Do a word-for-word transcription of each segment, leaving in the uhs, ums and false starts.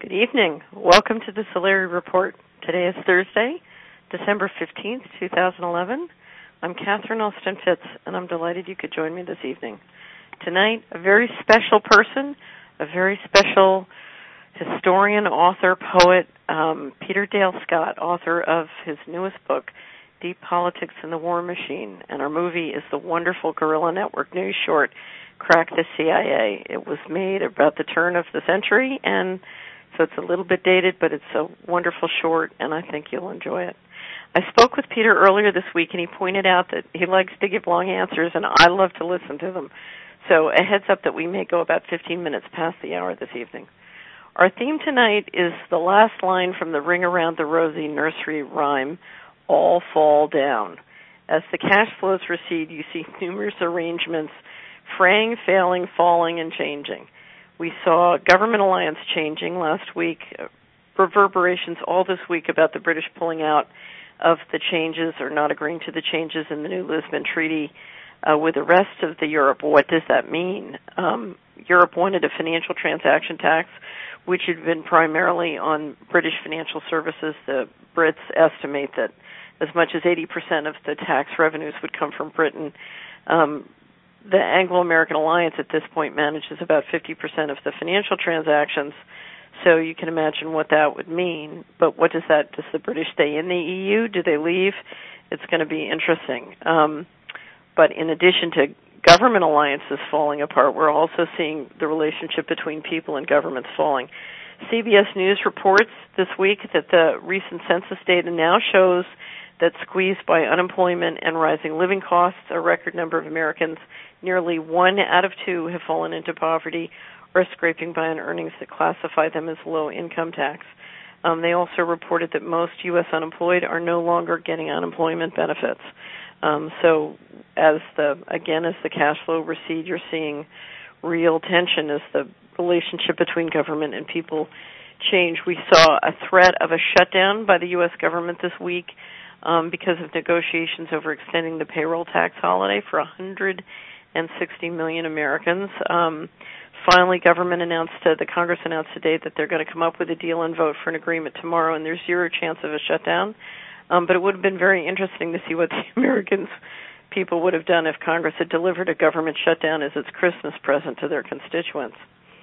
Good evening. Welcome to the Solari Report. Today is Thursday, December fifteenth, twenty eleven. I'm Catherine Austin Fitz, and I'm delighted you could join me this evening. Tonight, a very special person, a very special historian, author, poet, um, Peter Dale Scott, author of his newest book, Deep Politics in the War Machine. And our movie is the wonderful Guerrilla Network news short, Crack the C I A. It was made about the turn of the century, and so it's a little bit dated, but it's a wonderful short, and I think you'll enjoy it. I spoke with Peter earlier this week, and he pointed out that he likes to give long answers, and I love to listen to them. So a heads up that we may go about fifteen minutes past the hour this evening. Our theme tonight is the last line from the Ring Around the Rosie nursery rhyme, All Fall Down. As the cash flows recede, you see numerous arrangements fraying, failing, falling, and changing. We saw government alliance changing last week, reverberations all this week about the British pulling out of the changes or not agreeing to the changes in the new Lisbon Treaty uh, with the rest of the Europe. What does that mean? Um, Europe wanted a financial transaction tax, which had been primarily on British financial services. The Brits estimate that as much as eighty percent of the tax revenues would come from Britain. Um, The Anglo-American Alliance at this point manages about fifty percent of the financial transactions, so you can imagine what that would mean. But what does that, does the British stay in the E U? Do they leave? It's going to be interesting. Um, but in addition to government alliances falling apart, we're also seeing the relationship between people and governments falling. C B S News reports this week that the recent census data now shows that squeezed by unemployment and rising living costs, a record number of Americans, nearly one out of two, have fallen into poverty or scraping by on earnings that classify them as low income tax. Um, they also reported that most U S unemployed are no longer getting unemployment benefits. Um, so as the, again, as the cash flow recedes, you're seeing real tension as the relationship between government and people change. We saw a threat of a shutdown by the U S government this week Um, because of negotiations over extending the payroll tax holiday for one hundred sixty million Americans. Um, finally, government announced, uh, the Congress announced today that they're going to come up with a deal and vote for an agreement tomorrow, and there's zero chance of a shutdown. Um, but it would have been very interesting to see what the Americans people would have done if Congress had delivered a government shutdown as its Christmas present to their constituents.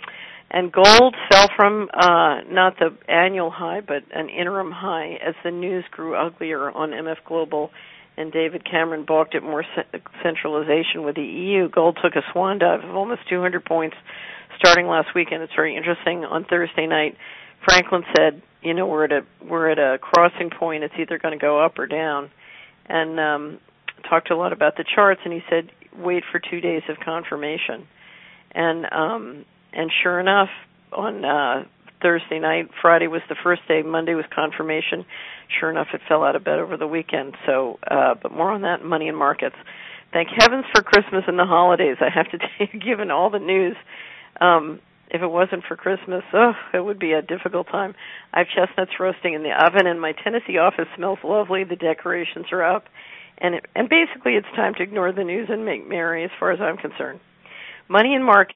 And gold fell from uh, not the annual high, but an interim high as the news grew uglier on M F Global and David Cameron balked at more centralization with the E U. Gold took a swan dive of almost two hundred points starting last weekend. It's very interesting. On Thursday night, Franklin said, you know, we're at a, we're at a crossing point. It's either going to go up or down. And um, talked a lot about the charts, and he said, wait for two days of confirmation. And um And sure enough, on uh, Thursday night, Friday was the first day, Monday was confirmation. Sure enough, it fell out of bed over the weekend. So, uh, but more on that in money and markets. Thank heavens for Christmas and the holidays. I have to tell you, given all the news, um, if it wasn't for Christmas, oh, it would be a difficult time. I have chestnuts roasting in the oven, and my Tennessee office smells lovely. The decorations are up, and it, and basically, it's time to ignore the news and make merry, as far as I'm concerned. Money and markets.